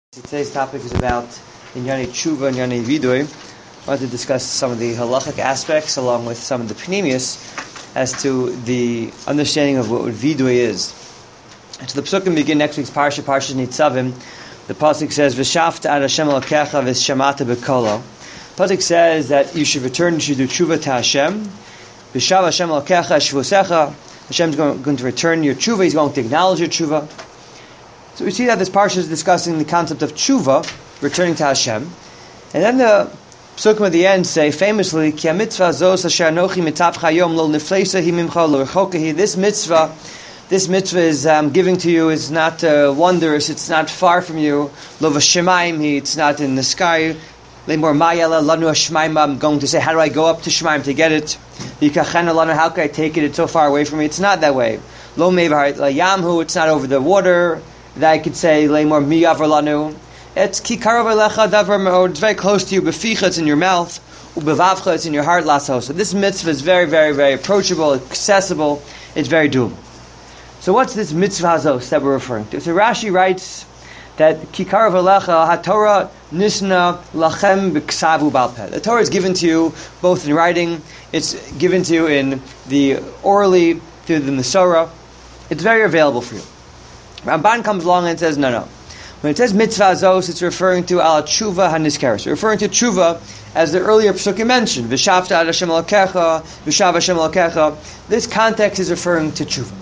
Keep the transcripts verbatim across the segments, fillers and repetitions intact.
Today's topic is about Inyani Tshuva and Inyani Vidui. I want to discuss some of the halachic aspects along with some of the pnimius as to the understanding of what Vidui is. So the Psukim begin next week's Parsha, Parsha Nitzavim. The Pasuk says, V'shafta ad Hashem Elokecha v'shamata b'kolo. The Pasuk says that you should return, you should do Tshuva to Hashem. V'shav Hashem Elokecha shvusecha. Hashem's going, going to return your Tshuva, He's going to acknowledge your Tshuva. So we see that this parsha is discussing the concept of tshuva, returning to Hashem. And then the psukim at the end say famously, Ki mitzvah zos asher anochi mitavcha yom lo nifleisa hi mimcha lo rechoka. This mitzvah, this mitzvah is um, giving to you is not uh, wondrous, it's not far from you. Lo v'shemaim hi, it's not in the sky. Lemor mayela lanu hashemaim. I'm going to say, how do I go up to Shemaim to get it? Yikachena lanu, how can I take it? It's so far away from me. It's not that way. Lo mevar layamhu, it's not over the water. That I could say, Leimor mi yavar lanu. It's ki karav elecha davar me'od. It's very close to you. Beficha, it's in your mouth. Ubevavcha, it's in your heart. Lasso. So this mitzvah is very, very, very approachable, accessible. It's very doable. So what's this mitzvah hazos that we're referring to? So Rashi writes that ki karav elecha haTorah nisna lachem b'ksavu balpeh. The Torah is given to you both in writing. It's given to you in the orally through the Masorah. It's very available for you. Ramban comes along and says, no, no. When it says mitzvah zos, it's referring to al tshuva haniskeres. Referring to tshuva, as the earlier psukim mentioned, v'shavta ad Hashem Elokecha, v'shav Hashem Elokecha. This context is referring to tshuva.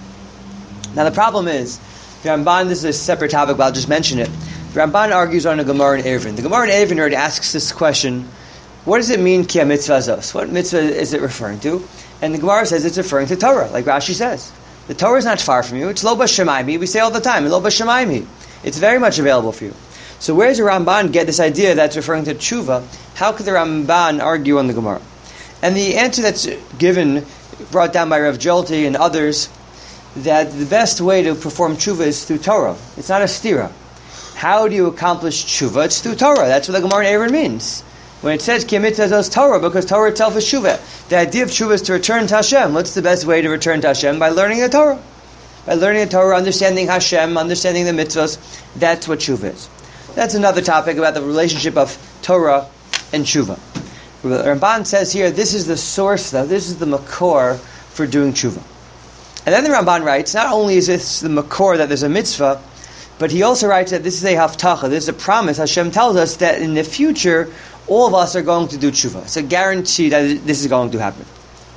Now the problem is, the Ramban, this is a separate topic, but I'll just mention it. The Ramban argues on a Gemara in Eruvin. The Gemara in Eruvin already asks this question, what does it mean, ki mitzvah zos? What mitzvah is it referring to? And the Gemara says it's referring to Torah, like Rashi says. The Torah is not far from you. It's lo b'shamayim. We say all the time, lo b'shamayim. It's very much available for you. So where does the Ramban get this idea that's referring to tshuva? How could the Ramban argue on the Gemara? And the answer that's given, brought down by Rav Jolti and others, that the best way to perform tshuva is through Torah. It's not a stira. How do you accomplish tshuva? It's through Torah. That's what the Gemara in Aaron means. When it says ki mitzvah zos Torah, because Torah itself is tshuva. The idea of tshuva is to return to Hashem. What's the best way to return to Hashem? By learning the Torah. By learning the Torah, understanding Hashem, understanding the mitzvahs. That's what tshuva is. That's another topic about the relationship of Torah and tshuva. Ramban says here, this is the source, though, this is the makor for doing tshuva. And then the Ramban writes, not only is this the makor that there's a mitzvah, but he also writes that this is a haftacha, this is a promise. Hashem tells us that in the future, all of us are going to do tshuva. It's a guarantee that this is going to happen.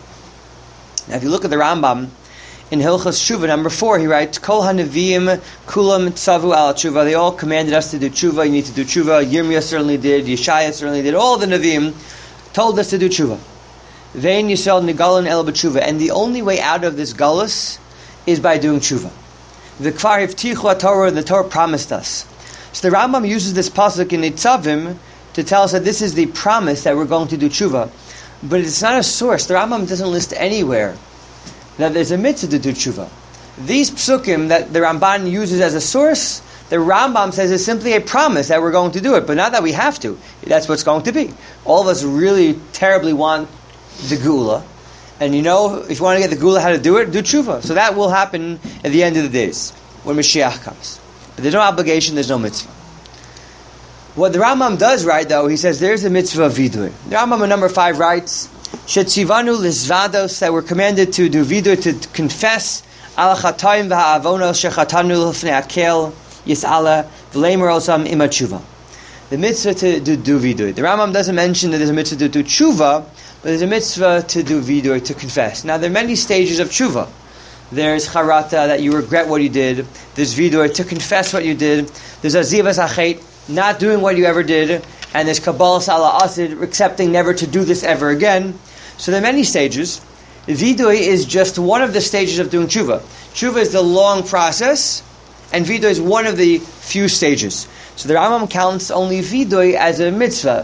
Now, if you look at the Rambam in Hilchos Tshuva number four, he writes, "Kol hanavim kulam tzavu al tshuva." They all commanded us to do tshuva. You need to do tshuva. Yirmiyah certainly did. Yeshaya certainly did. All the Nevi'im told us to do tshuva. Vein Yisrael nigalan el b'tshuva. And the only way out of this galus is by doing tshuva. The kvar hivtichu Torah. The Torah promised us. So the Rambam uses this pasuk in Nitzavim to tell us that this is the promise that we're going to do tshuva. But it's not a source. The Rambam doesn't list anywhere that there's a mitzvah to do tshuva. These psukim that the Ramban uses as a source, the Rambam says is simply a promise that we're going to do it, but not that we have to. That's what's going to be. All of us really terribly want the Gula. And you know, if you want to get the Gula, how to do it, do tshuva. So that will happen at the end of the days, when Mashiach comes. But there's no obligation, there's no mitzvah. What the Rambam does write, though, he says there's a mitzvah of vidui. The Rambam in number five writes, "Shetzivanu lizvados," that we're commanded to do vidui, to confess al chatayim v'ha'avonos shechatanu l'fnei akel yis'ala v'leimer osam ima tshuva. The mitzvah to do, do vidui. The Rambam doesn't mention that there's a mitzvah to do tshuva, but there's a mitzvah to do vidui, to confess. Now, there are many stages of tshuva. There's charata, that you regret what you did. There's vidui, to confess what you did. There's azivas achet, not doing what you ever did, and there's kabbalah sala asid, accepting never to do this ever again. So there are many stages. Vidui is just one of the stages of doing tshuva. Tshuva is the long process, and vidui is one of the few stages. So the Rambam counts only vidui as a mitzvah.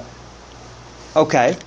Okay.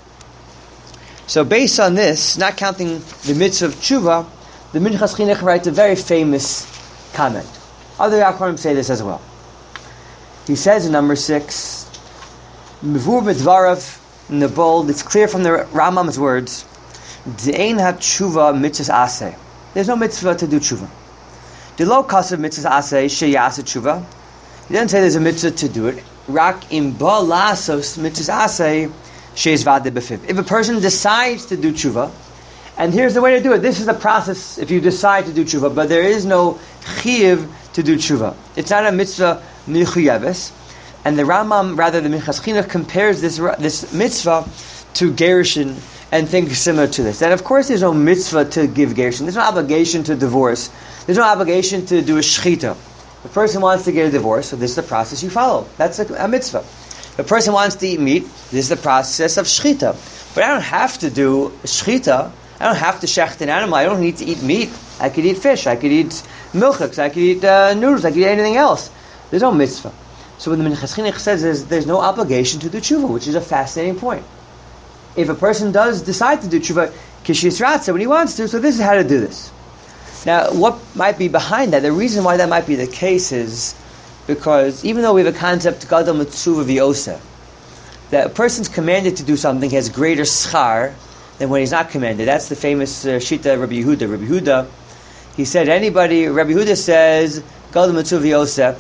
So based on this, not counting the mitzvah of tshuva, the Minchas Chinuch writes a very famous comment. Other Achronim say this as well. He says in number six, Mevur b'dvarav, in the bold, it's clear from the Rambam's words, D'ein ha-tshuva mitzvahs aseh. There's no mitzvah to do tshuva. D'lo kasav mitzvahs aseh sheyasa tshuva. He doesn't say there's a mitzvah to do it. Rak im ba lasos mitzvah asay sheis vade befiv. If a person decides to do tshuva, and here's the way to do it. This is the process if you decide to do tshuva, but there is no chiyuv to do tshuva. It's not a mitzvah michuyaves. And the Rambam, rather the Minchas Chinuch, compares this this mitzvah to gerushin and things similar to this. And of course there's no mitzvah to give gerushin. There's no obligation to divorce. There's no obligation to do a shechita. If a person wants to get a divorce, so this is the process you follow. That's a, a mitzvah. If a person wants to eat meat, this is the process of shechita. But I don't have to do shechita. I don't have to shecht an animal. I don't need to eat meat. I could eat fish. I could eat milchiks. I could eat uh, noodles. I could eat anything else. There's no mitzvah. So what the Minchas Chinuch says is there's no obligation to do tshuva, which is a fascinating point. If a person does decide to do tshuva, kishis ratza, when he wants to, so this is how to do this. Now, what might be behind that? The reason why that might be the case is because even though we have a concept, gadol mitzvah v'yosa, that a person's commanded to do something has greater schar than when he's not commanded. That's the famous uh, Shita Rabbi Yehuda. Rabbi Yehuda, he said, anybody, Rabbi Yehuda says, gadol mitzvah v'yosa,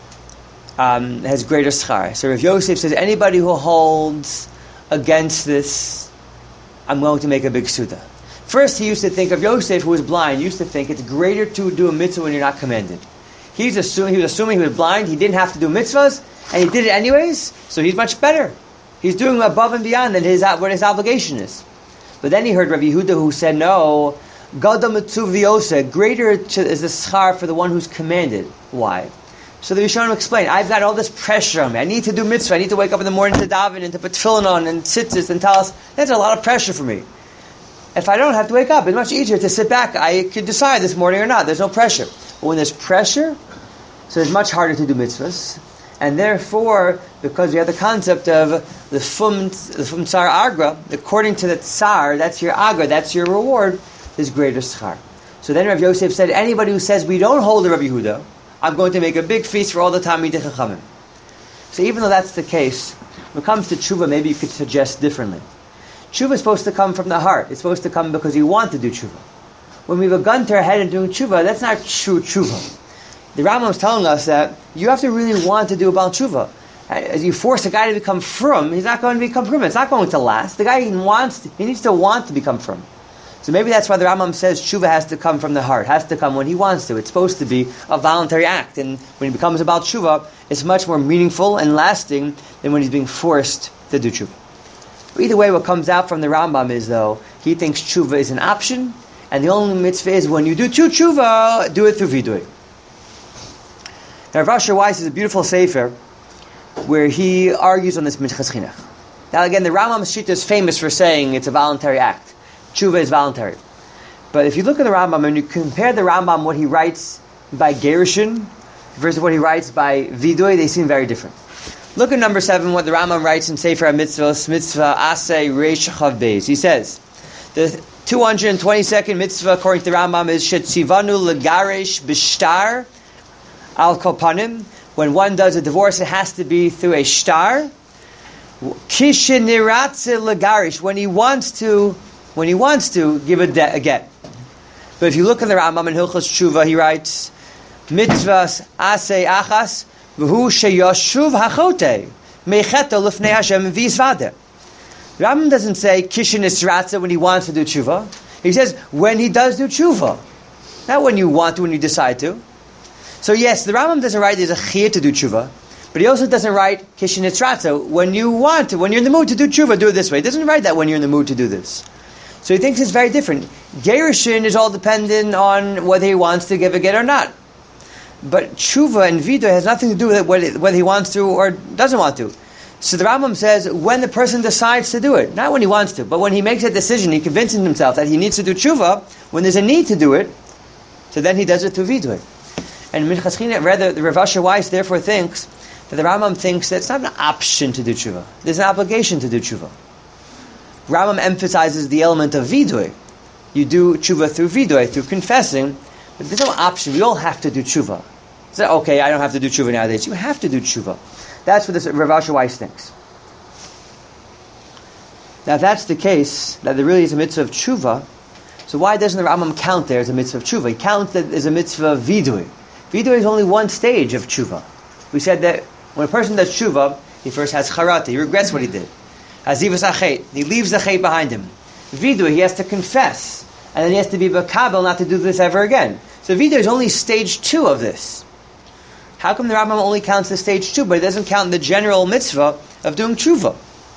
um, has greater schar. So Rav Yosef says, anybody who holds against this, I'm going to make a big suda. First, he used to think of Yosef, who was blind, used to think it's greater to do a mitzvah when you're not commanded. He's assuming, he was assuming he was blind, he didn't have to do mitzvahs, and he did it anyways, so he's much better. He's doing above and beyond than his, what his obligation is. But then he heard Rabbi Yehuda who said, no, Gadol mitzvah v'yosa, greater to, is the schar for the one who's commanded. Why? So the Rishonim explain, I've got all this pressure on me. I need to do mitzvah. I need to wake up in the morning to daven and to put tefillin on and tzitzis and talis. That's a lot of pressure for me. If I don't have to wake up, it's much easier to sit back. I could decide this morning or not. There's no pressure. But when there's pressure, so it's much harder to do mitzvahs. And therefore, because we have the concept of the fum, the fum tsar agra, according to the tsar, that's your agra, that's your reward, there's greater schar. So then Rav Yosef said, anybody who says we don't hold the Rabbi Yehuda, I'm going to make a big feast for all the Talmidei Chachamim. So even though that's the case, when it comes to tshuva, maybe you could suggest differently. Tshuva is supposed to come from the heart. It's supposed to come because you want to do tshuva. When we have a gun to our head and doing tshuva, that's not true tshuva. The Rambam is telling us that you have to really want to do a Baal Tshuva. As you force a guy to become frum, he's not going to become frum. It's not going to last. The guy he wants, to, he needs to want to become frum. So maybe that's why the Rambam says tshuva has to come from the heart, has to come when he wants to. It's supposed to be a voluntary act, and when he becomes a Baal Tshuva, it's much more meaningful and lasting than when he's being forced to do tshuva. But either way, what comes out from the Rambam is, though, he thinks tshuva is an option, and the only mitzvah is when you do tshuva, do it through vidui. Now, Rav Asher Weiss is a beautiful sefer where he argues on this Minchas Chinuch. Now, again, the Rambam's Shita is famous for saying it's a voluntary act. Tshuva is voluntary. But if you look at the Rambam and you compare the Rambam, what he writes by gerushin versus what he writes by vidui, they seem very different. Look at number seven, what the Rambam writes in Sefer HaMitzvos, Mitzvah Asay Reish Chav Beis. He says, the two hundred twenty-second mitzvah, according to the Rambam, is Shetzivanu Legaresh Bishtar Al Kopanim. When one does a divorce, it has to be through a shtar. Kishiniratze Legarish, when he wants to, when he wants to give a, de- a get. But if you look at the Rambam in Hilchos Tshuva, he writes, Mitzvahs Asay Achas V'hu Sheyoshuv Hachote Meicheto Lifnei Hashem V'yizvadeh. The Rambam doesn't say Kishinisratze when he wants to do tshuva. He says when he does do tshuva, not when you want to, when you decide to. So yes, the Rambam doesn't write there's a chiyah to do tshuva, but he also doesn't write Kishinitzratze when you want to, when you're in the mood to do tshuva, do it this way. He doesn't write that when you're in the mood to do this. So he thinks it's very different. Gerushin is all dependent on whether he wants to give a get or not. But tshuva and vidui has nothing to do with it, whether he wants to or doesn't want to. So the Rambam says when the person decides to do it, not when he wants to, but when he makes a decision, he convinces himself that he needs to do tshuva, when there's a need to do it, so then he does it through vidui. And Minchas Chinuch, rather, the Rav Asher Weiss therefore thinks that the Rambam thinks that it's not an option to do tshuva. There's an obligation to do tshuva. Rambam emphasizes the element of vidui. You do tshuva through vidui, through confessing, but there's no option. We all have to do tshuva. So, okay, I don't have to do tshuva nowadays. You have to do tshuva. That's what this Rav Asher Weiss thinks. Now, if that's the case, that there really is a mitzvah of tshuva, so why doesn't the Rambam count there as a mitzvah of tshuva? He counts that as a mitzvah of vidui. Vidui is only one stage of tshuva. We said that when a person does tshuva, he first has charata, he regrets what he did. Azivas achet, he leaves the chet behind him. Vidu, he has to confess, and then he has to be bakabel not to do this ever again. So vidu is only stage two of this. How come the Rambam only counts the stage two, but it doesn't count the general mitzvah of doing tshuva?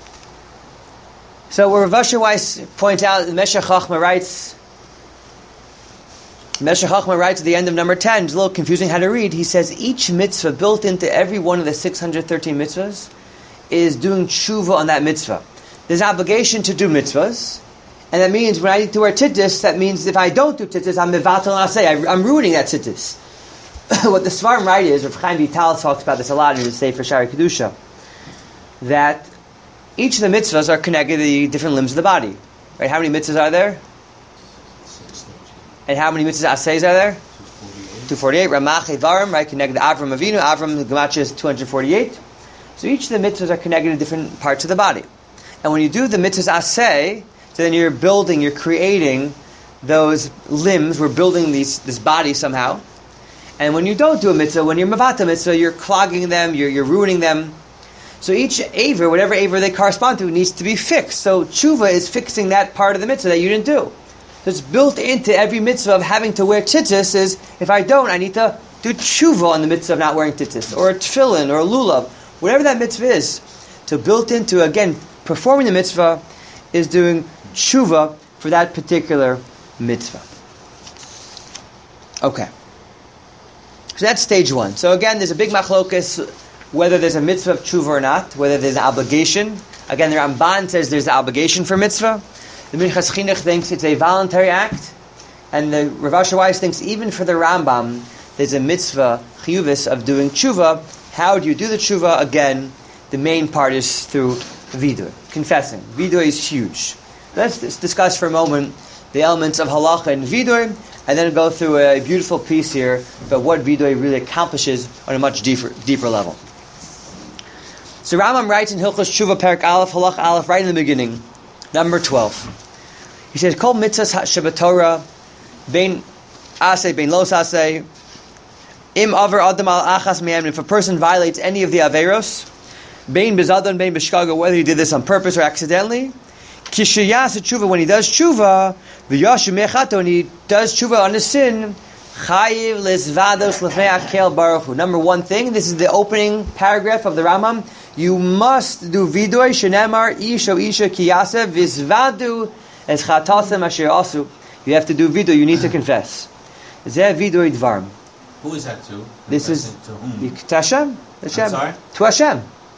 So where Rav Asher Weiss points out, Meshech Chochmah writes, Meshech Chochmah writes at the end of number ten, it's a little confusing how to read. He says each mitzvah built into every one of the six hundred thirteen mitzvahs is doing tshuva on that mitzvah. There's an obligation to do mitzvahs, and that means when I need to wear tzitzis, that means if I don't do tzitzis, I'm mevatel aseh, I'm ruining that tzitzis. What the Svarim write is, Rav Chaim Vital talks about this a lot in his Sefer Shari Kedusha, that each of the mitzvahs are connected to the different limbs of the body. Right? How many mitzvahs are there? And how many mitzvahs asehs are there? two forty-eight. Ramach Evarim, right? Connected to Avram Avinu. Avram, the Gematria is two hundred forty-eight. So each of the mitzvahs are connected to different parts of the body. And when you do the mitzvahs aseh, so then you're building, you're creating those limbs, we're building these, this body somehow. And when you don't do a mitzvah, when you're mavata mitzvah, you're clogging them, you're, you're ruining them. So each aver, whatever aver they correspond to, needs to be fixed. So tshuva is fixing that part of the mitzvah that you didn't do. So it's built into every mitzvah of having to wear tzitzis is, if I don't, I need to do tshuva on the mitzvah of not wearing tzitzis, or a tefillin, or a lulav, whatever that mitzvah is. So built into, again, performing the mitzvah is doing tshuva for that particular mitzvah. Okay. So that's stage one. So again, there's a big machlokas whether there's a mitzvah of tshuva or not, whether there's an obligation. Again, the Ramban says there's an obligation for mitzvah. The Minchas Chinuch thinks it's a voluntary act. And the Rav Asher Weiss thinks even for the Rambam, there's a mitzvah, chiyuvis, of doing tshuva. How do you do the tshuva? Again, the main part is through vidur, confessing. Vidur is huge. Let's discuss for a moment the elements of halacha and vidur, and then go through a beautiful piece here about what vidur really accomplishes on a much deeper deeper level. So Rambam writes in Hilchos Tshuva Perak Aleph, Halach Aleph, right in the beginning, number twelve. He says, Kol mitzvahs shebatorah, bein aseh, bein los aseh, im aver adam al achas me'em, if a person violates any of the averos, bein bezadon, bein b'shkaga, whether he did this on purpose or accidentally, kishiyas tshuva, when he does tshuva, v'yashim mechato, when he does tshuva on his sin, chayiv lesvados lefnei akel baruch hu. Number one thing, this is the opening paragraph of the Rambam, you must do vidoy shenemar ish o isha kiyase vizvadu es chatasem asher asu. You have to do vidoy, you need to confess. Zeh vidoy dvarm. Who is that to? This is to whom? To Hashem. Hashem. I'm sorry? To Hashem.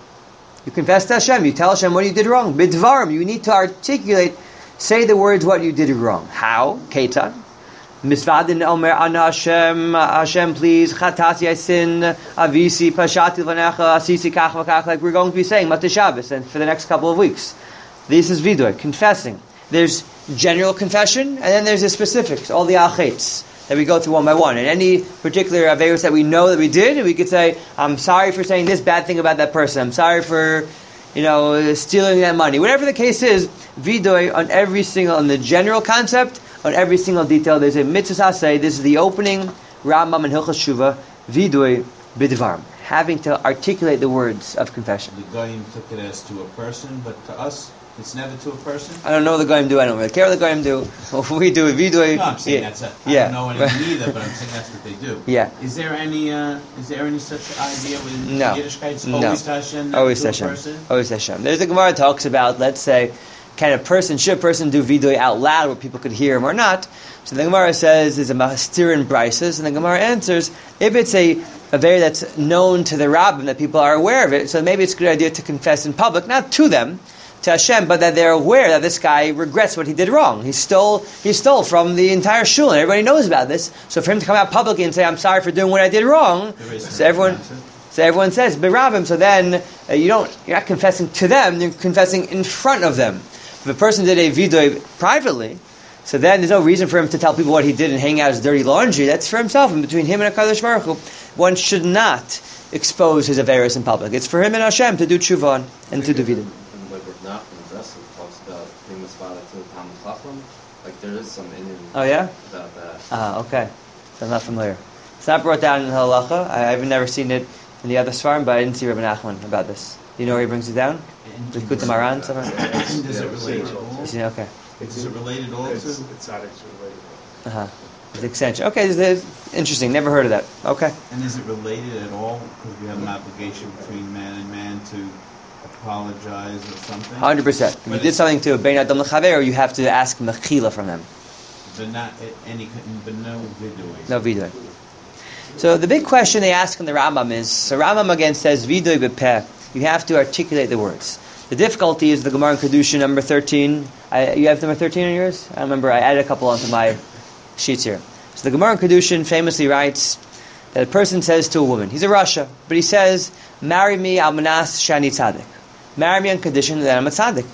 You confess to Hashem. You tell Hashem what you did wrong. Bidvarm. You need to articulate, say the words what you did wrong. How? Ketan. Misvadin Omer Ana Hashem, Hashem please, Chatasi I sin, Avisi, Pashati Vanecha, Asisi Kach Vakach, like we're going to be saying, Mata Shabbos, and for the next couple of weeks. This is Vidoy, confessing. There's general confession, and then there's the specifics, all the Achetz, that we go through one by one. And any particular Averos that we know that we did, we could say, I'm sorry for saying this bad thing about that person, I'm sorry for, you know, stealing that money. Whatever the case is, Vidoy on every single, on the general concept, on every single detail, there's a mitzvah aseh. This is the opening Rambam and Hilchos Tshuva, Vidoy bidvarm, having to articulate the words of confession. The Goyim took it as to a person, but to us, it's never to a person. I don't know what the Goyim do. I don't really care what the Goyim do. What we do, Vidoy. No, I'm saying yeah. that's. A, I yeah. don't know anything either, but I'm saying that's what they do. Yeah. Is there any? Uh, is there any such idea with no. Yiddishkeit? It's no. always to Hashem, not always to a Hashem. person. Always Hashem. There's a Gemara talks about. Let's say, can a person, should a person do Vidoy out loud where people could hear him or not? So the Gemara says, there's a Mahastir in Brises, and the Gemara answers, if it's a, a very that's known to the Rabbim, that people are aware of it, so maybe it's a good idea to confess in public, not to them, to Hashem, but that they're aware that this guy regrets what he did wrong. He stole, he stole from the entire shul, and everybody knows about this. So for him to come out publicly and say, I'm sorry for doing what I did wrong, so everyone, so everyone says, B'Rabbim, so then uh, you don't, you're not confessing to them, you're confessing in front of them. If a person did a vidoy privately, so then there's no reason for him to tell people what he did and hang out his dirty laundry. That's for himself, and between him and HaKadosh Baruch Hu, one should not expose his averos in public. It's for him and Hashem to do tshuva and to do vidoy. Like with Nachman Dressel talks about being misfada to the Talmud Chacham. Like there is some Indian Oh yeah? about that. Ah, okay. So I'm not familiar. It's not brought down in the halacha. I, I've never seen it in the other Svarim, but I didn't see Rabbi Nachman about this. Do you know where he brings it down? The Kuta Maran somewhere? Does it relate at all? You see, okay. Does it relate at all to? It's, it's not actually related. Uh huh. The extension. Okay, this is interesting. Never heard of that. Okay. And is it related at all? Because we have an obligation between man and man to apologize or something. one hundred percent. If you But did it's- something to Ben Adam L'Chaver, you have to ask mechila from them. But not a- any, but no vidui. No vidui. So the big question they ask in the Rambam is, so Rambam again says vidui b'peh. You have to articulate the words. The difficulty is the Gemara in Kedushin number thirteen. I, you have number thirteen on yours? I remember I added a couple onto my sheets here. So the Gemara in Kedushin famously writes that a person says to a woman, he's a Rasha, but he says, marry me al manas shani tzaddik. Marry me on condition that I'm a tzaddik.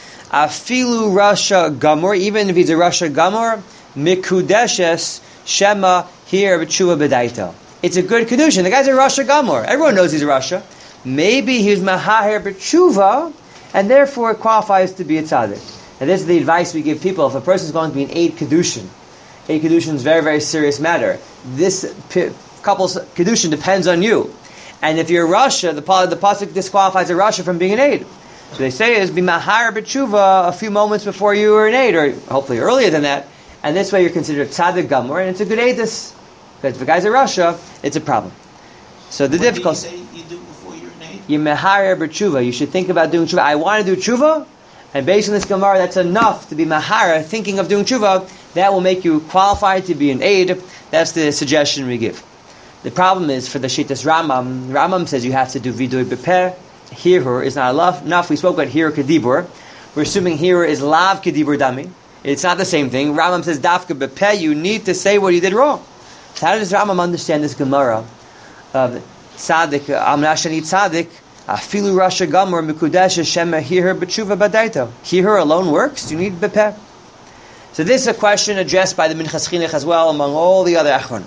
Afilu Rasha Gamor, even if he's a Rasha Gamor, mikudeshes shema here b'tshuva b'daito. It's a good kedushin. The guy's a Rasha Gamor. Everyone knows he's a Rasha. Maybe he's mahaher b'tshuva, and therefore qualifies to be a tzaddik. And this is the advice we give people. If a person is going to be an Eid kedushin, Eid kedushin is a very, very serious matter. This p- couple's kedushin depends on you. And if you're a Rasha, the, the pasuk disqualifies a Rasha from being an Eid. So they say is be mahar b'tshuva a few moments before you were an Eid, or hopefully earlier than that. And this way you're considered tzaddik gamor, and it's a good Eidus. Because if the guy's a Rasha, it's a problem. So the What difficulty. do you say you do before you're an eight? You mahar b'tshuva. You should think about doing tshuva. I want to do tshuva, and based on this Gemara, that's enough to be mahara, thinking of doing tshuva. That will make you qualified to be an aid. That's the suggestion we give. The problem is for the Shittas Rambam. Rambam says you have to do vidui b'peh. Hirur is not enough. We spoke about hirur kedibur. We're assuming hirur is lav kedibur dami. It's not the same thing. Rambam says dafka b'peh. You need to say what you did wrong. So how does Rambam understand this Gemara of tzaddik amnashani tzaddik? Afilu rasha gamor mikudesh shema hirur b'tshuva b'daito. Hirur alone works. You need b'peh. So this is a question addressed by the Minchas Chinuch as well, among all the other Achron.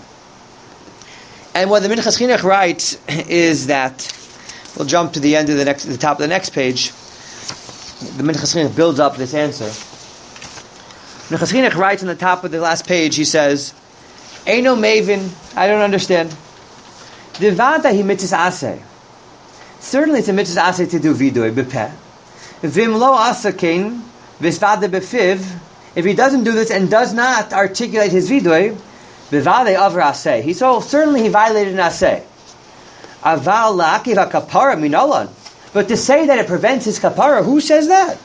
And what the Minchas Chinuch writes is that, we'll jump to the end of the next, the top of the next page. The Minchas Chinuch builds up this answer. Minchas Chinuch writes on the top of the last page, he says, Eino Mavin, I don't understand. Devada hi mitzvah aseh. Certainly it's a mitzvah aseh to do vidui b'peh. Vim lo asakein v'svada b'fiv. If he doesn't do this and does not articulate his vidui, b'vadei avar aseh. He so certainly he violated an aseh. Aval la'akiv ha'kapara minolan. But to say that it prevents his kapara, who says that?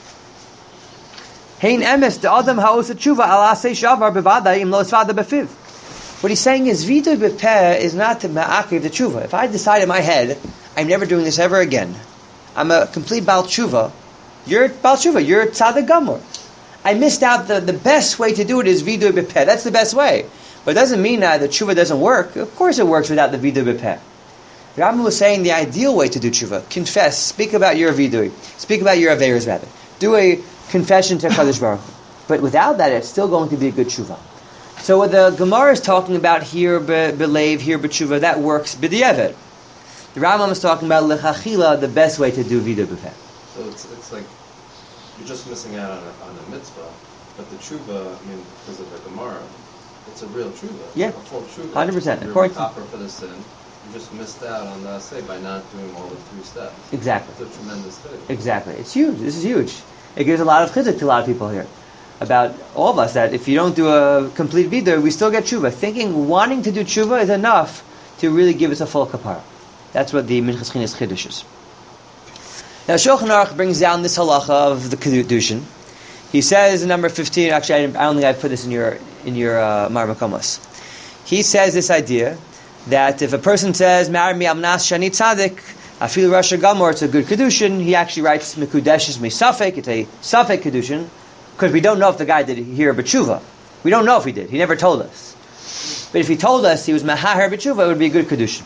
Hein emes de adam ha'osa tshuva al aseh shavar b'vadei im lo svada b'fiv. What he's saying is vidui b'peh is not to ma'akiv the tshuva. If I decide in my head, I'm never doing this ever again, I'm a complete Baal Tshuva, you're Baal Tshuva, you're Tzaddik Gamor. I missed out the, the best way to do it is vidui b'peh. That's the best way. But it doesn't mean that the tshuva doesn't work. Of course it works without the vidui b'peh. The Rambam was saying the ideal way to do tshuva, confess, speak about your vidui, speak about your averas rather. Do a confession to Kadosh Baruch Hu. But without that, it's still going to be a good tshuva. So what the Gemara is talking about here, belev, here b'tshuva, that works b'di'evet. The Rambam is talking about lechachila, the best way to do vidui b'peh. So it's it's like you're just missing out on a, on a mitzvah, but the tshuva, I mean, because of the Gemara, it's a real tshuva. Yeah. A full tshuva. one hundred percent. You're According to- proper for the sin. You just missed out on the say by not doing all the three steps. Exactly. It's a tremendous thing. Exactly. It's huge. This is huge. It gives a lot of chizuk to a lot of people here. About all of us, that if you don't do a complete vidui, we still get tshuva. Thinking, wanting to do tshuva is enough to really give us a full kapara. That's what the Minchas Chinuch Chiddush is. Now Shulchan Aruch brings down this halacha of the kedushin. He says in number fifteen. Actually, I, didn't, I don't think I put this in your in your uh, Mar Makomos. He says this idea that if a person says "Marry me, amnas shani tzaddik," afilu rasha gamor, it's a good kedushin. He actually writes mikudeshes misafek. It's a safek kedushin because we don't know if the guy did hear b'tshuva. We don't know if he did. He never told us. But if he told us he was mahaher b'tshuva, it would be a good kedushin.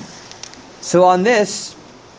So on this,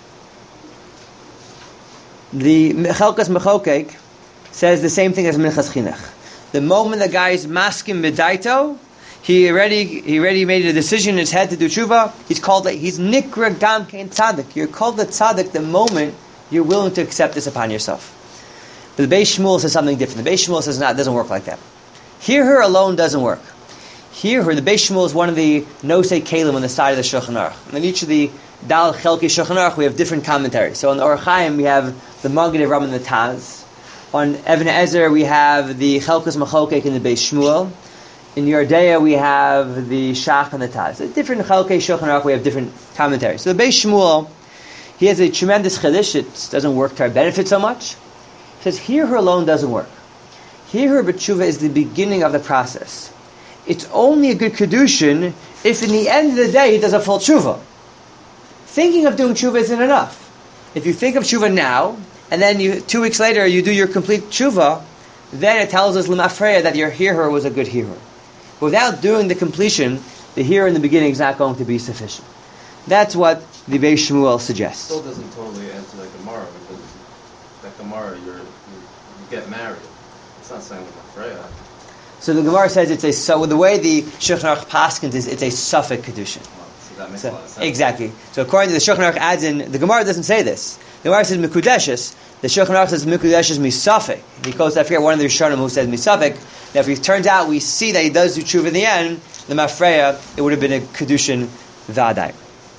the Chelkas Mechokek says the same thing as Minchas Chinuch. The moment the guy is maskim b'daito, he already he already made a decision in his head to do tshuva. He's called he's nikra gam kein tzaddik. You're called the tzaddik the moment you're willing to accept this upon yourself. But the Beis Shmuel says something different. The Beis Shmuel says not, it doesn't work like that. Hear her alone doesn't work. Hear her, the Beis Shmuel is one of the nosei kelim on the side of the Shulchan Aruch. And each of the Dal Chelki Shulchan Aruch, we have different commentaries. So on the Orach Chaim, we have the Maggid Avraham and the Taz. On Even Ezer, we have the Chelkus Machlokek and the Beis Shmuel. In Yordea, we have the Shach and the Taz. So different Chelkei Shulchan Aruch, we have different commentaries. So the Beis Shmuel, he has a tremendous chiddush. It doesn't work to our benefit so much. He says, here her alone doesn't work. Here her b'tshuva is the beginning of the process. It's only a good kedushin if in the end of the day he does a full tshuva. Thinking of doing tshuva isn't enough. If you think of tshuva now, and then you two weeks later you do your complete tshuva, then it tells us l'mafreya that your hearer was a good hearer. But without doing the completion, the hearer in the beginning is not going to be sufficient. That's what the Beis Shmuel suggests. It still doesn't totally answer that Gemara, because that Gemara, you're, you you get married. It's not saying l'mafreya. So the Gemara says it's a, so the way the Shulchan Aruch paskins is it's a suffix kedushin. Well, so that makes So, a lot of sense. exactly. So according to the Shulchan Aruch adds in, the Gemara doesn't say this. The Gemara says mikudeshes. The Shulchan Aruch says mikudeshes misafik. He quotes, I forget, one of the Rishonim who says misafik. Now if it turns out we see that he does do tshuva in the end, the mafreya, it would have been a kedushin v'adai.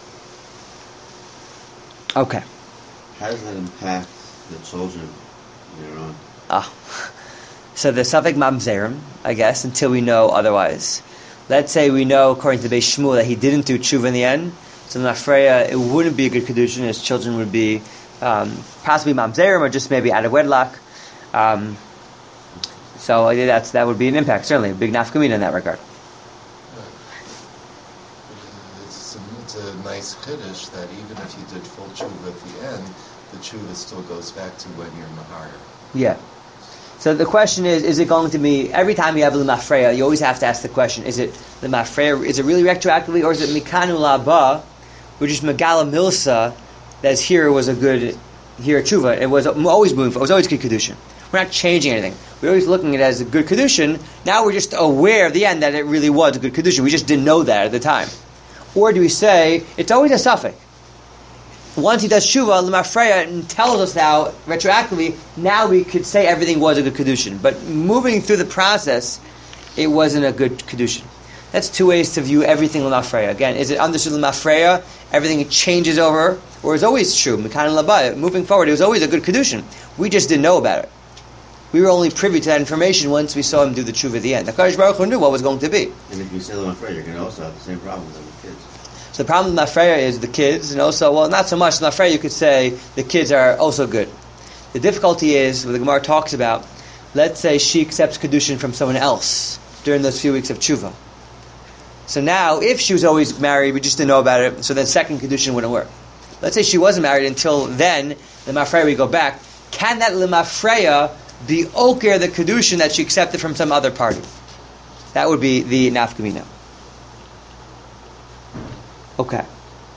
Okay. How does that impact the children later on? Ah. So the suffix mamzerim, I guess, until we know otherwise. Let's say we know, according to Beis Shmuel, that he didn't do tshuva in the end. So the mafreya, it wouldn't be a good kedushin. His children would be um, possibly mamzerim or just maybe out of wedlock. Um, so I think that's that would be an impact, certainly a big nafkamina in that regard. It's a, it's a nice chiddush that even if you did full tshuva at the end, the tshuva still goes back to when you're mahar. Yeah. So the question is: is it going to be every time you have l'mafreya? You always have to ask the question: is it l'mafreya? Is it really retroactively, or is it mikanu laba, which is megala milsa? That here was a good here tshuva. It was always moving forward. It was always good kedushin. We're not changing anything. We're always looking at it as a good kedushin. Now we're just aware of the end that it really was a good kedushin. We just didn't know that at the time. Or do we say it's always a suffix? Once he does tshuva, l'mafreya, and tells us now, retroactively, now we could say everything was a good kedushin. But moving through the process, it wasn't a good kedushin. That's two ways to view everything l'mafreya. Again, is it understood l'mafreya, everything changes over, or is always true? Mekan l'abaya, moving forward, it was always a good kedushin. We just didn't know about it. We were only privy to that information once we saw him do the tshuva at the end. The Kadosh Baruch Hu knew what was going to be. And if you say l'mafreya, you're going to also have the same problem as with kids. So the problem with Mafreya is the kids, and also, well, not so much Mafreya, you could say the kids are also good. The difficulty is, what the Gemara talks about, let's say she accepts Kedushin from someone else during those few weeks of Tshuva. So now, if she was always married, we just didn't know about it, so then second Kedushin wouldn't work. Let's say she wasn't married until then, the Mafreya, we go back. Can that Mafreya be Oker, the Kedushin that she accepted from some other party? That would be the Nafkamina. Okay.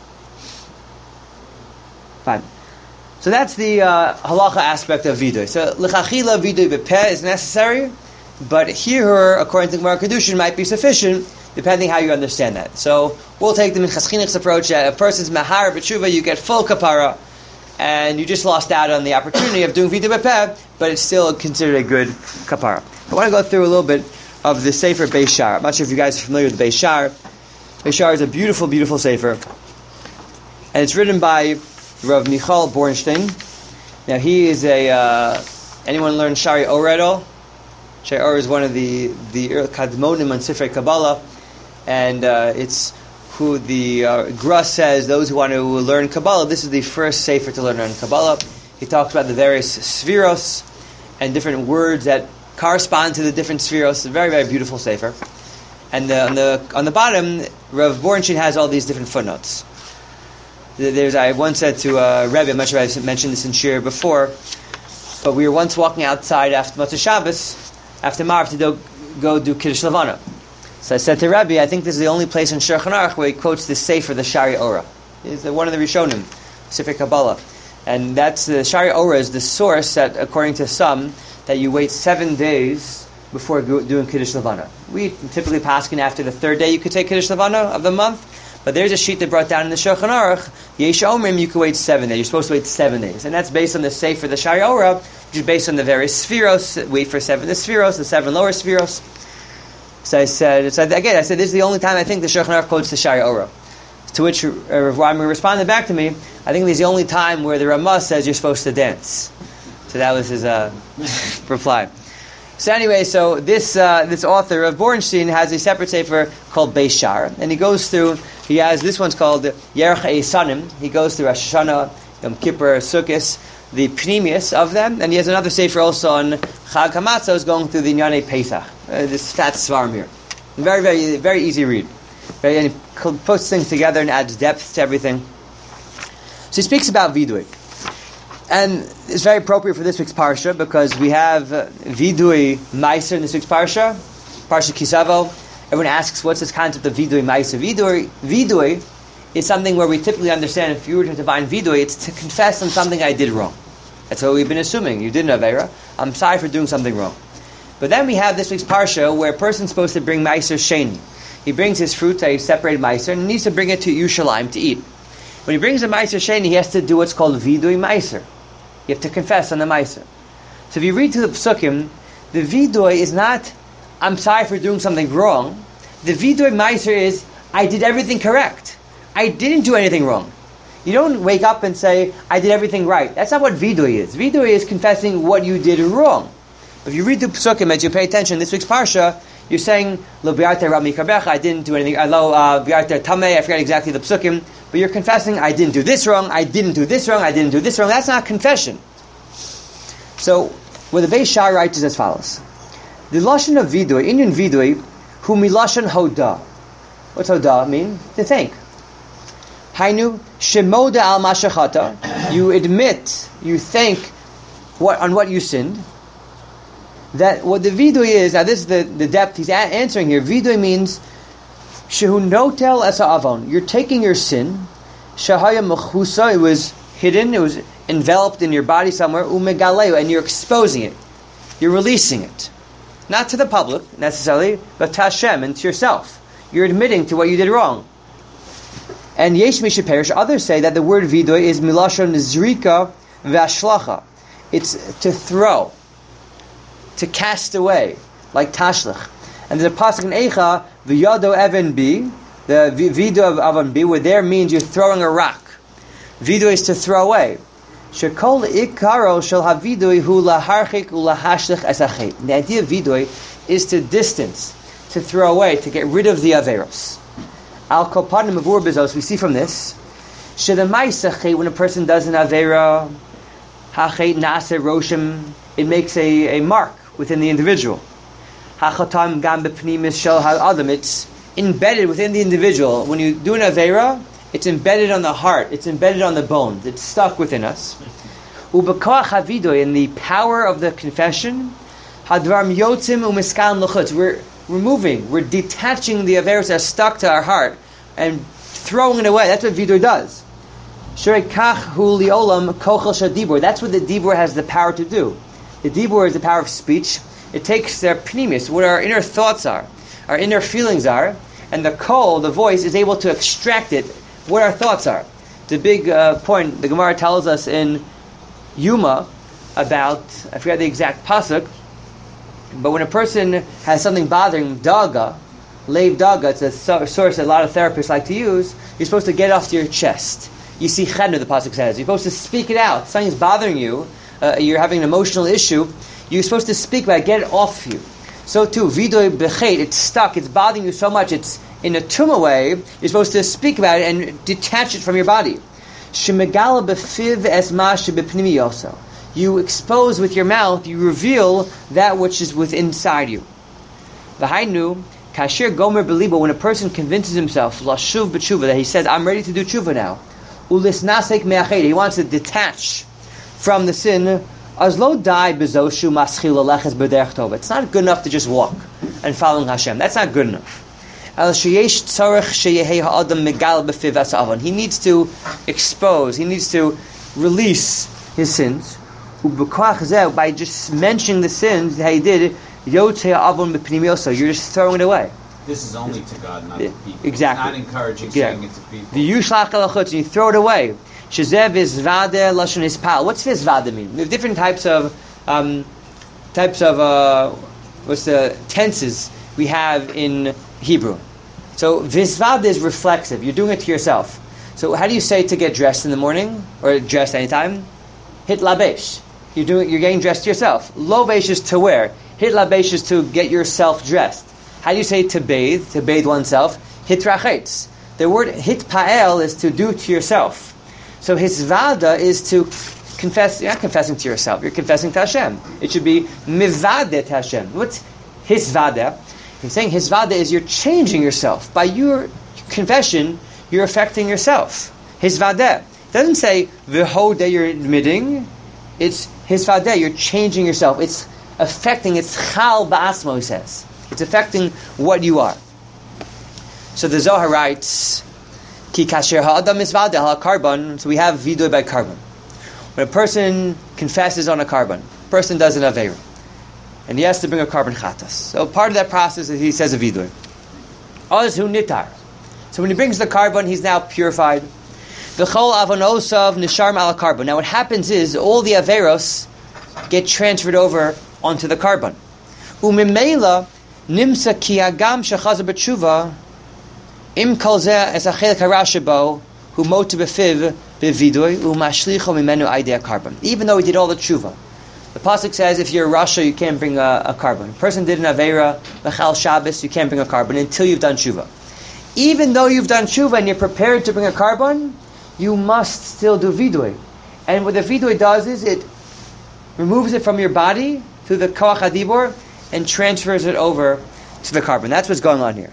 Fine. So that's the uh, halacha aspect of vidoy. So l'chachila vidoy bepeh is necessary, but here, according to Gemara Kedushin, might be sufficient, depending how you understand that. So we'll take the Minchas Chinuch's approach that a person's mahar b'tshuva, you get full kapara, and you just lost out on the opportunity of doing vidoy bepeh, but it's still considered a good kapara. I want to go through a little bit of the Sefer Beis Shar. I'm not sure if you guys are familiar with the Beis Shar. Beis Shar is a beautiful, beautiful sefer, and it's written by Rav Michal Bornstein. Now he is a uh, anyone learn Shari Or at all? Shari Or is one of the the Kadmonim on Sifrei Kabbalah, and uh, it's who the uh, Gra says those who want to learn Kabbalah. This is the first sefer to learn on Kabbalah. He talks about the various spheros and different words that correspond to the different spheros. It's a very, very beautiful sefer. And the, on the on the bottom, Rav Bornstein has all these different footnotes. There's I once said to uh, Rebbe, I'm not sure I've mentioned this in Shir before, but we were once walking outside after Motzei Shabbos, after Marv, to do, go do Kiddush Levana. So I said to Rebbe, I think this is the only place in Shulchan Aruch where he quotes the Sefer, the Shari Ora. It's one of the Rishonim, Sefer Kabbalah. And that's the Shari Ora is the source that, according to some, that you wait seven days before doing Kiddush Levana. We typically paskin after the third day you could take Kiddush Levana of the month, but there's a sheet that brought down in the Shulchan Aruch, Yesh Omrim, you could wait seven days. You're supposed to wait seven days. And that's based on the Sefer, the Shari Ora, which is based on the various spheros, wait for seven the spheros, the seven lower spheros. So I said, so again, I said, this is the only time I think the Shulchan Aruch quotes the Shari Ora. To which uh, Rav Weimer responded back to me, I think this is the only time where the Ramah says you're supposed to dance. So that was his uh, reply. So anyway, so this uh, this author of Borenstein has a separate sefer called Beis Shar, and he goes through, he has, this one's called Yerech Eisanim, he goes through Rosh Hashanah, Yom Kippur, Sukkot, the pneumius of them, and he has another sefer also on Chag HaMatzos going through the Inyanei Pesach. Uh, this fat svarim here. Very, very, very easy read. Very, and he puts things together and adds depth to everything. So he speaks about Vidui. And it's very appropriate for this week's Parsha because we have uh, Vidui Meiser in this week's Parsha, Parsha Kisavo. Everyone asks, what's this concept of Vidui Meiser? Vidui, Vidui is something where we typically understand, if you were to define Vidui, it's to confess on something I did wrong. That's what we've been assuming. You did an Aveira. I'm sorry for doing something wrong. But then we have this week's Parsha where a person's supposed to bring Meiser Sheni. He brings his fruit, a separated Meiser, and he needs to bring it to Yerushalayim to eat. When he brings a Meiser Sheni, he has to do what's called Vidui Meiser. You have to confess on the Meiser. So if you read through the Psukim, the Vidui is not, I'm sorry for doing something wrong. The Vidui Meiser is, I did everything correct. I didn't do anything wrong. You don't wake up and say, I did everything right. That's not what Vidui is. Vidui is confessing what you did wrong. If you read the Psukim, as you pay attention, this week's Parsha, you're saying, Lo bi'artei rami karbecha, I didn't do anything, Lo bi'artei tamei, I forget exactly the Psukim, but you're confessing, I didn't do this wrong, I didn't do this wrong, I didn't do this wrong. That's not confession. So, what the Beis Shar writes is as follows. The Lashon of Vidui, Inyan Vidui, hu milashon hoda. What's hoda mean? To thank. Hainu, shemoda al mashachata. You admit, you thank what on what you sinned. That what the vidui is, now this is the, the depth he's a- answering here. Vidui means shehu notel esa avon. You're taking your sin. Shahaya mechusa, it was hidden, it was enveloped in your body somewhere. Umegaleo, and you're exposing it. You're releasing it. Not to the public, necessarily, but to Hashem and to yourself. You're admitting to what you did wrong. And yesh mi sheperish, others say that the word vidui is milashon zrika v'ashlacha. It's to throw, to cast away, like tashlach. And there's a pasuk in Eicha, v'yado even bi, the vidu of avan bi, where there means you're throwing a rock. Vidu is to throw away. Shekol ikaro shel havidui hu laharchik ulahashlich esachet. The idea of vidui is to distance, to throw away, to get rid of the averos. Al kopanim avur bezos, we see from this, shedamaisachet, when a person does an avera, hachet nase roshim, it makes a, a mark within the individual. Hachatam gam bepnimis shel ha'adam, it's embedded within the individual. When you do an avera, it's embedded on the heart, it's embedded on the bones, it's stuck within us. Ubekach havidoy, in the power of the confession, hadvar yotzim umiskal luchutz, we're removing, we're detaching the averos that are stuck to our heart and throwing it away. That's what vidoy does. Shreikach hu liolam kochel shadibur. That's what the dibur has the power to do. The dibur is the power of speech. It takes their pnimis, what our inner thoughts are, our inner feelings are, and the kol, the voice, is able to extract it, what our thoughts are. It's a big uh, point. The Gemara tells us in Yuma about, I forget the exact pasuk, but when a person has something bothering him, daga, leiv daga, it's a so- source that a lot of therapists like to use, you're supposed to get it off to your chest. You see chedna, the pasuk says. You're supposed to speak it out. Something's bothering you, uh, you're having an emotional issue, you're supposed to speak about it, get it off you. So too, vidoy bechet, it's stuck, it's bothering you so much, it's in a tumah way, you're supposed to speak about it and detach it from your body. Shemegala befiv es mashe bepnimi yoso. You expose with your mouth, you reveal that which is within inside you. V'hainu, kasher gomer belibo, when a person convinces himself, lashuv b'tshuva, that he says, I'm ready to do tshuva now. Ulis nasek me'ached, he wants to detach from the sin. Azlo dai bezoshu maschil aleches b'derech tova. It's not good enough to just walk and follow Hashem. That's not good enough. Al sheyesh tzarech sheyehei ha'adam megal b'fiv asavon. He needs to expose, he needs to release his sins. By just mentioning the sins that he did, you're just throwing it away. This is only to God, not to people. Exactly. It's not encouraging Yeah. saying it to people. The yushlach alachutz, and you throw it away. Shazev is vade lashon hispal. What's this vade mean? We have different types of um, types of uh, what's the tenses we have in Hebrew. So visvad is reflexive. You're doing it to yourself. So how do you say to get dressed in the morning or dressed anytime? Hit labesh. You're doing. You're getting dressed yourself. Lovesh is to wear. Hit labesh is to get yourself dressed. How do you say to bathe? To bathe oneself. Hit rachetz. The word hit pa'el is to do to yourself. So hisvada is to confess. You're not confessing to yourself. You're confessing to Hashem. It should be mivade to Hashem. What's hisvada? He's saying hisvada is you're changing yourself by your confession. You're affecting yourself. Hisvada. It doesn't say v'hoda. You're admitting. It's hisvada. You're changing yourself. It's affecting. It's chal ba'asmo. He says it's affecting what you are. So the Zohar writes, Ki kasher ha'adam misvada ha'karban. So we have vidoy by carbon. When a person confesses on a carbon, a person does an aveira, and he has to bring a carbon chatas. So part of that process is he says a vidoy. Oz hu nitar. So when he brings the carbon, he's now purified. V'chol avonosav nisharm ala carbon. Now what happens is all the averos get transferred over onto the carbon. Umimela nimsa ki hagam shechaza b'tshuva. Im kol zeh es achelik harashabo hu motu befiv bevidoy umashlicho mimenu idea carbon. Even though he did all the tshuva, the pasuk says if you're a rasha you can't bring a, a carbon. A person did an aveira mechal Shabbos, you can't bring a carbon until you've done tshuva. Even though you've done tshuva and you're prepared to bring a carbon, you must still do vidoy. And what the vidoy does is it removes it from your body through the koach hadibor and transfers it over to the carbon. That's what's going on here.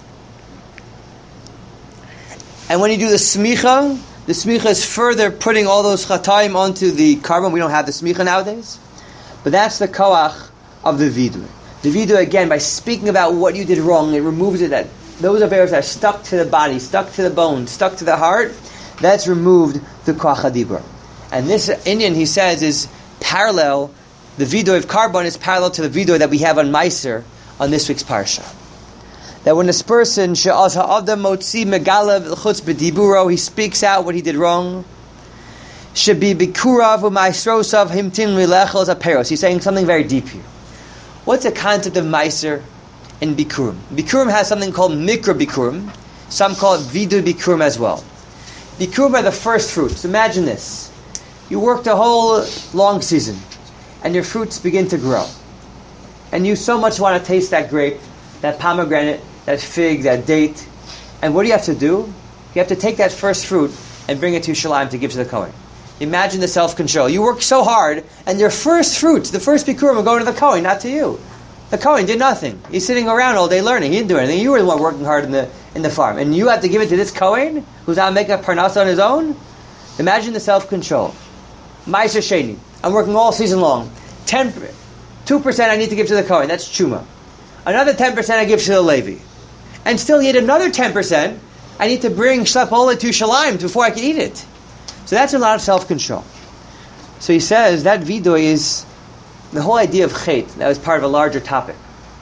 And when you do the smicha, the smicha is further putting all those chataim onto the carbon. We don't have the smicha nowadays. But that's the koach of the vidoy. The vidoy, again, by speaking about what you did wrong, it removes it. That those averos that are stuck to the body, stuck to the bone, stuck to the heart, that's removed the koach hadibur. And this Indian, he says, is parallel. The vidoy of carbon is parallel to the vidoy that we have on Meiser on this week's parsha. That when this person, she'az ha'adam motzi megalev l'chutz b'diburo, he speaks out what he did wrong. Shebi bikurav u'maisrosav himtin milechel zaperos. He's saying something very deep here. What's the concept of meiser and bikurim? Bikurim has something called mikra bikurim. Some call it vidu bikurim as well. Bikurim are the first fruits. Imagine this. You worked a whole long season, and your fruits begin to grow. And you so much want to taste that grape, that pomegranate, that fig, that date. And what do you have to do? You have to take that first fruit and bring it to Yerushalayim to give to the Kohen. Imagine the self-control. You work so hard, and your first fruits, the first bikurim, are going to the Kohen, not to you. The Kohen did nothing. He's sitting around all day learning. He didn't do anything. You were the one working hard in the in the farm. And you have to give it to this Kohen, who's not making a parnas on his own? Imagine the self-control. Ma'aser sheni. I'm working all season long. Ten, two percent I need to give to the Kohen. That's Chuma. Another ten percent I give to the Levi. And still yet another ten percent I need to bring Shlepola to Shalim before I can eat it. So that's a lot of self-control. So he says that vidoy is the whole idea of chet. That was part of a larger topic.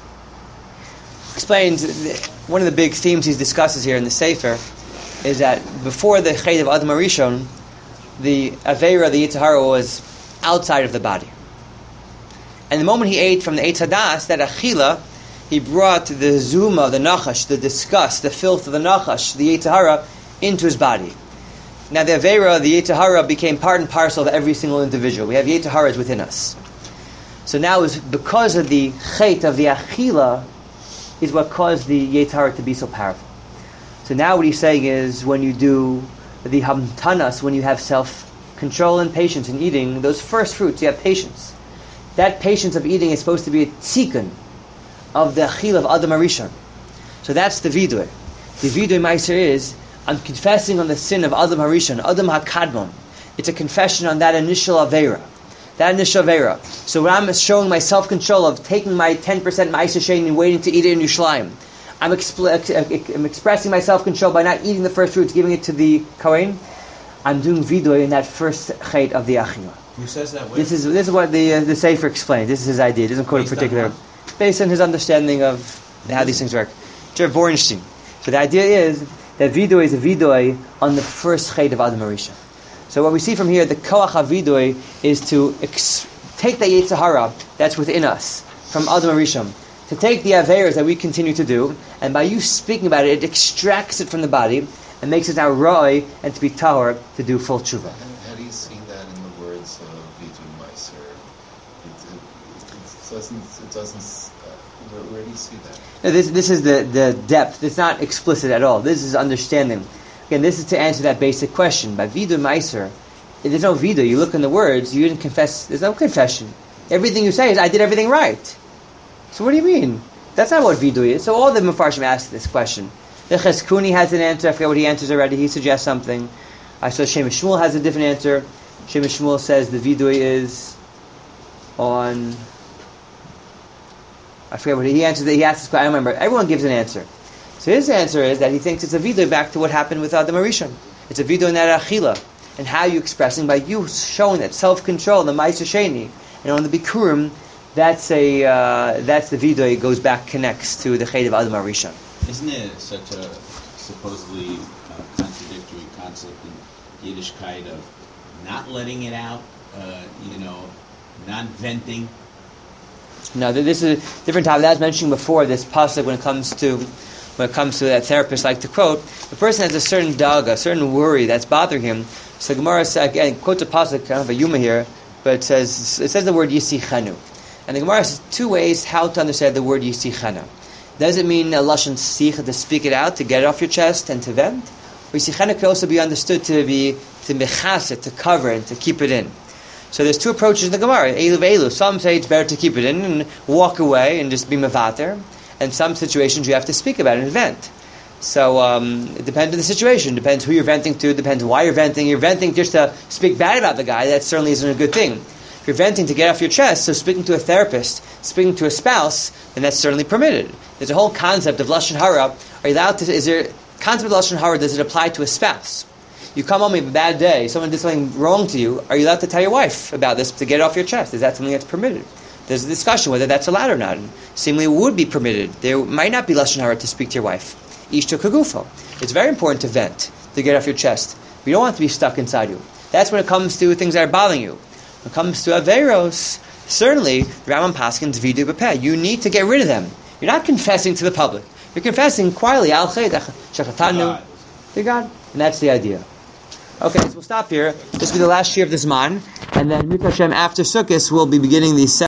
Explains one of the big themes he discusses here in the Sefer is that before the chet of Adam Arishon, the Aveira, the Yetzer Hara, was outside of the body. And the moment he ate from the Eitz Hadas, that Achila, he brought the Zuma, the Nachash, the disgust, the filth of the Nachash, the Yetzer Hara, into his body. Now the Aveira, the Yetzer Hara, became part and parcel of every single individual. We have Yetzer Haras within us. So now it's because of the chet of the Achila is what caused the Yetzer Hara to be so powerful. So now what he's saying is when you do the Hamtanas, when you have self-control and patience in eating, those first fruits, you have patience. That patience of eating is supposed to be a tzikun of the Achila of Adam Arishon. So that's the vidoy. The vidoy meiser is, I'm confessing on the sin of Adam Harishon, Adam HaKadmon. It's a confession on that initial Aveira. That initial Aveira. So when I'm showing my self-control of taking my ten percent Ma'aser Sheni and waiting to eat it in Yerushalayim, I'm, expl- I'm expressing my self-control by not eating the first fruits, giving it to the Kohen. I'm doing vidoy in that first chet of the Achila. Who says that? This is this is what the uh, the Sefer explains. This is his idea. It doesn't quote a particular, based on his understanding of how these things work. Jeff Borenstein. So the idea is that vidoy is a vidoy on the first chet of Adam Harishon. So what we see from here, the koach havidoy is to ex- take the Yetzer Hara that's within us from Adam Harishon to take the averos that we continue to do, and by you speaking about it, it extracts it from the body and makes it now roi and to be tahor to do full tshuva. How, how do you see that in the words of Vidu Meiser? It, it, it doesn't. It doesn't. Uh, where, where do you see that? No, this this is the, the depth. It's not explicit at all. This is understanding. Again, this is to answer that basic question. By Vidu Meiser, there's no Vidu. You look in the words, you didn't confess. There's no confession. Everything you say is, I did everything right. So what do you mean? That's not what Vidu is. So all the Mefarshim ask this question. The Cheskuni has an answer. I forget what he answers already. He suggests something. I saw Shem Shmuel has a different answer. Shem Shmuel says the Vidui is on... I forget what he, he answers. He asks this question. I don't remember. Everyone gives an answer. So his answer is that he thinks it's a Vidui back to what happened with Adam Arishon. It's a Vidui in that Achila. And how you expressing by you showing that self-control, the Ma'aser Sheni, and on the Bikurim, that's a uh, that's the Vidui. It goes back, connects to the Ched of Adam Arishon. Isn't it such a supposedly uh, contradictory concept in Yiddishkeit of not letting it out, uh, you know, not venting? No, this is a different topic. That I was mentioning before, this pasuk when it comes to when it comes to that therapist like to quote, the person has a certain daga, a certain worry that's bothering him. So Gemara says, again, quotes a pasuk, I don't have a yuma here, but it says it says the word Yisichenu. And the Gemara says two ways how to understand the word Yisichenu. Does it mean a lashon sicha to speak it out, to get it off your chest and to vent? Or Yisichenu can also be understood to be to mechas it, to cover it, to keep it in. So there's two approaches in the Gemara. Elu ve'elu. Some say it's better to keep it in and walk away and just be mevater. And some situations you have to speak about it and vent. So um, it depends on the situation. Depends who you're venting to. Depends why you're venting. You're venting just to speak bad about the guy. That certainly isn't a good thing. If you're venting to get off your chest, so speaking to a therapist, speaking to a spouse, then that's certainly permitted. There's a whole concept of lashon hara. Are you allowed to? Is there concept of lashon hara? Does it apply to a spouse? You come home, you have a bad day. Someone did something wrong to you. Are you allowed to tell your wife about this to get it off your chest? Is that something that's permitted? There's a discussion whether that's allowed or not. And seemingly it would be permitted. There might not be lashon hara to speak to your wife. Ishto kagufo. It's very important to vent, to get off your chest. You don't want it to be stuck inside you. That's when it comes to things that are bothering you. When it comes to averos, certainly the Rambam Paskin's vidu b'peh. You need to get rid of them. You're not confessing to the public. You're confessing quietly. Al chedach shachatanu. To God, and that's the idea. Okay, so we'll stop here. This will be the last year of this man, and then Mit Hashem after Sukkot we'll be beginning the